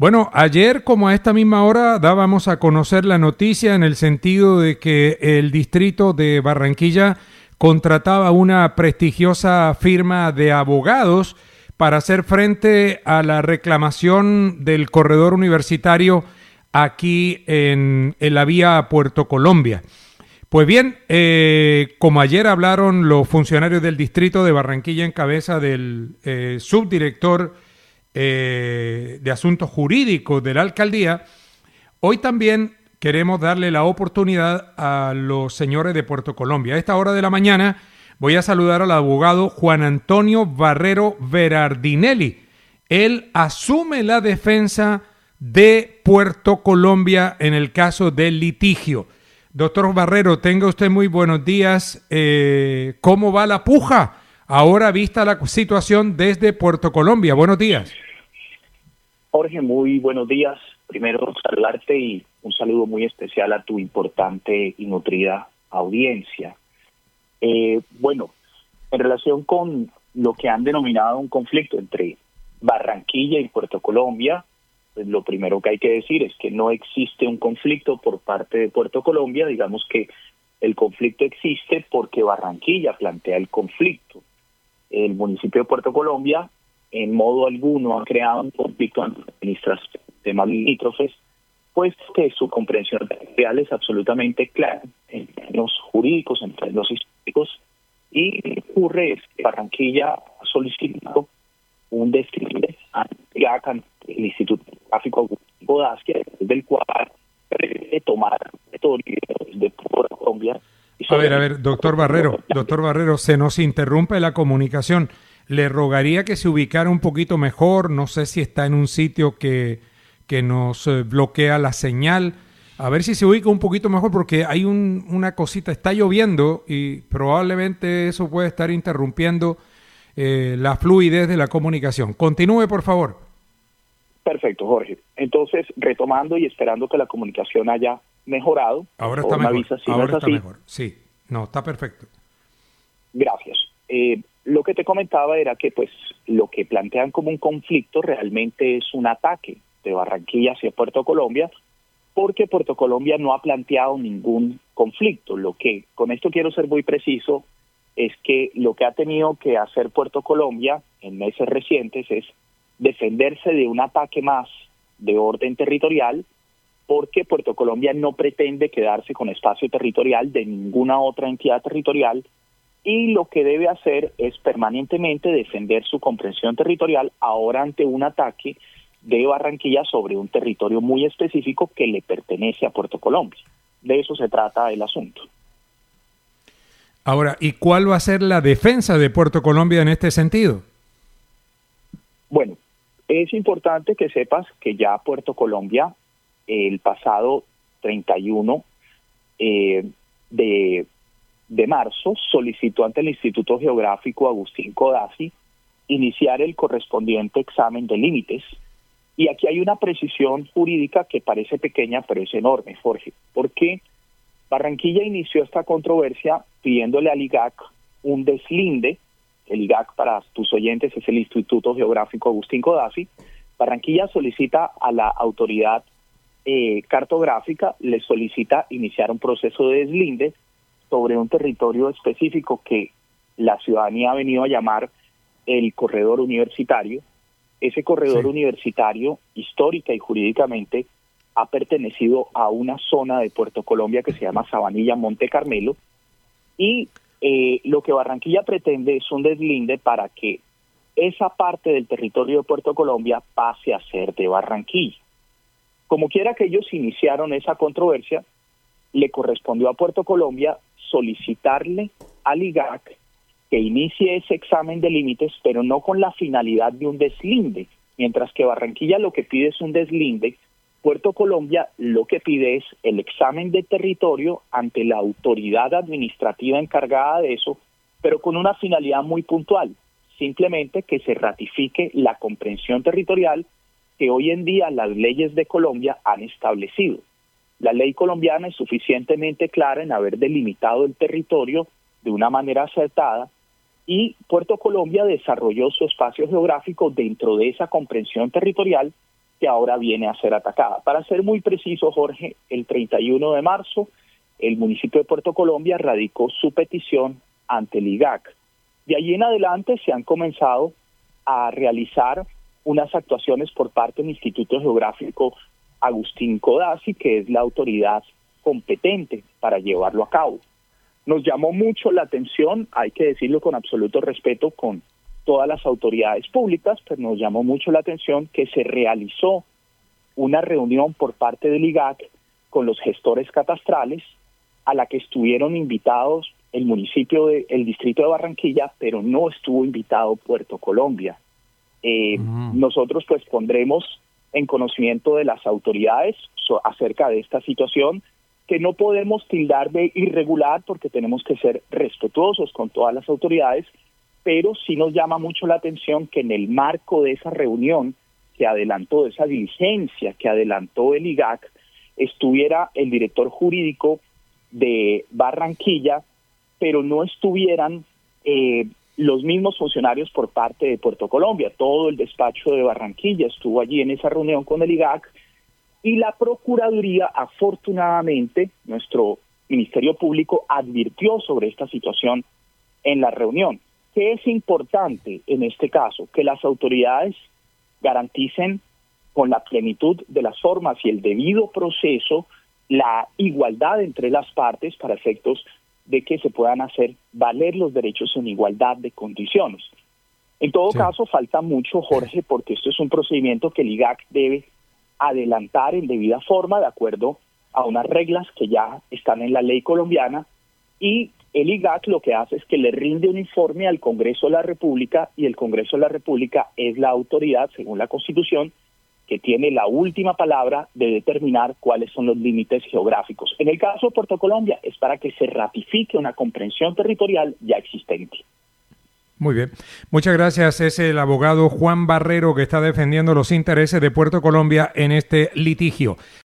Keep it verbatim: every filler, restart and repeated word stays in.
Bueno, ayer como a esta misma hora dábamos a conocer la noticia en el sentido de que el distrito de Barranquilla contrataba una prestigiosa firma de abogados para hacer frente a la reclamación del corredor universitario aquí en, en la vía Puerto Colombia. Pues bien, eh, como ayer hablaron los funcionarios del distrito de Barranquilla en cabeza del eh, subdirector eh, de Asuntos Jurídicos de la alcaldía, hoy también queremos darle la oportunidad a los señores de Puerto Colombia. A esta hora de la mañana voy a saludar al abogado Juan Antonio Barrero Berardinelli. Él asume la defensa de Puerto Colombia en el caso del litigio. Doctor Barrero, tenga usted muy buenos días. Eh, ¿Cómo va la puja? Ahora vista la situación desde Puerto Colombia. Buenos días. Jorge, muy buenos días. Primero saludarte y un saludo muy especial a tu importante y nutrida audiencia. Eh, bueno, en relación con lo que han denominado un conflicto entre Barranquilla y Puerto Colombia, pues lo primero que hay que decir es que no existe un conflicto por parte de Puerto Colombia. Digamos que el conflicto existe porque Barranquilla plantea el conflicto. El municipio de Puerto Colombia en modo alguno ha creado un conflicto entre administraciones temas limítrofes, pues que su comprensión real es absolutamente clara en términos jurídicos, en términos históricos, y lo que ocurre es que Barranquilla ha solicitado un deslinde ante el Instituto Geográfico Agustín Codazzi, del cual prevé tomar territorio de Puerto Colombia. A ver, a ver, doctor Barrero, doctor Barrero, se nos interrumpe la comunicación. Le rogaría que se ubicara un poquito mejor. No sé si está en un sitio que, que nos bloquea la señal. A ver si se ubica un poquito mejor porque hay un, una cosita, está lloviendo y probablemente eso puede estar interrumpiendo eh, la fluidez de la comunicación. Continúe, por favor. Perfecto, Jorge. Entonces, retomando y esperando que la comunicación haya mejorado. Ahora está mejor. Si Ahora no está así. mejor. Sí, no, está perfecto. Gracias. Eh, lo que te comentaba era que pues lo que plantean como un conflicto realmente es un ataque de Barranquilla hacia Puerto Colombia, porque Puerto Colombia no ha planteado ningún conflicto. Lo que, con esto quiero ser muy preciso, es que lo que ha tenido que hacer Puerto Colombia en meses recientes es defenderse de un ataque más de orden territorial, porque Puerto Colombia no pretende quedarse con espacio territorial de ninguna otra entidad territorial, y lo que debe hacer es permanentemente defender su comprensión territorial ahora ante un ataque de Barranquilla sobre un territorio muy específico que le pertenece a Puerto Colombia. De eso se trata el asunto. Ahora, ¿y cuál va a ser la defensa de Puerto Colombia en este sentido? Bueno, es importante que sepas que ya Puerto Colombia, el pasado treinta y uno eh, de, de marzo, solicitó ante el Instituto Geográfico Agustín Codazzi iniciar el correspondiente examen de límites. Y aquí hay una precisión jurídica que parece pequeña, pero es enorme, Jorge, porque Barranquilla inició esta controversia pidiéndole al I G A C un deslinde. El I G A C, para tus oyentes, es el Instituto Geográfico Agustín Codazzi. Barranquilla solicita a la autoridad eh, cartográfica, le solicita iniciar un proceso de deslinde sobre un territorio específico que la ciudadanía ha venido a llamar el corredor universitario. Ese corredor sí. universitario, histórica y jurídicamente, ha pertenecido a una zona de Puerto Colombia que se llama Sabanilla Monte Carmelo, y eh, lo que Barranquilla pretende es un deslinde para que esa parte del territorio de Puerto Colombia pase a ser de Barranquilla. Como quiera que ellos iniciaron esa controversia, le correspondió a Puerto Colombia solicitarle al I G A C que inicie ese examen de límites, pero no con la finalidad de un deslinde. Mientras que Barranquilla lo que pide es un deslinde, Puerto Colombia lo que pide es el examen de territorio ante la autoridad administrativa encargada de eso, pero con una finalidad muy puntual, simplemente que se ratifique la comprensión territorial que hoy en día las leyes de Colombia han establecido. La ley colombiana es suficientemente clara en haber delimitado el territorio de una manera acertada, y Puerto Colombia desarrolló su espacio geográfico dentro de esa comprensión territorial que ahora viene a ser atacada. Para ser muy preciso, Jorge, el treinta y uno de marzo, el municipio de Puerto Colombia radicó su petición ante el I G A C. De allí en adelante se han comenzado a realizar unas actuaciones por parte del Instituto Geográfico Agustín Codazzi, que es la autoridad competente para llevarlo a cabo. Nos llamó mucho la atención, hay que decirlo con absoluto respeto con todas las autoridades públicas, pero nos llamó mucho la atención que se realizó una reunión por parte del I G A C con los gestores catastrales, a la que estuvieron invitados el municipio de, el distrito de Barranquilla, pero no estuvo invitado Puerto Colombia. Eh, uh-huh. Nosotros pues pondremos en conocimiento de las autoridades so, acerca de esta situación, que no podemos tildar de irregular porque tenemos que ser respetuosos con todas las autoridades, pero sí nos llama mucho la atención que en el marco de esa reunión que adelantó, de esa diligencia que adelantó el I G A C, estuviera el director jurídico de Barranquilla, pero no estuvieran eh, los mismos funcionarios por parte de Puerto Colombia. Todo el despacho de Barranquilla estuvo allí en esa reunión con el I G A C, y la Procuraduría, afortunadamente, nuestro Ministerio Público advirtió sobre esta situación en la reunión. ¿Qué es importante en este caso? Que las autoridades garanticen con la plenitud de las formas y el debido proceso la igualdad entre las partes para efectos de que se puedan hacer valer los derechos en igualdad de condiciones. En todo sí. caso, falta mucho, Jorge, porque esto es un procedimiento que el I G A C debe adelantar en debida forma de acuerdo a unas reglas que ya están en la ley colombiana, y el I G A C lo que hace es que le rinde un informe al Congreso de la República, y el Congreso de la República es la autoridad, según la Constitución, que tiene la última palabra de determinar cuáles son los límites geográficos. En el caso de Puerto Colombia es para que se ratifique una comprensión territorial ya existente. Muy bien. Muchas gracias. Es el abogado Juan Barrero que está defendiendo los intereses de Puerto Colombia en este litigio.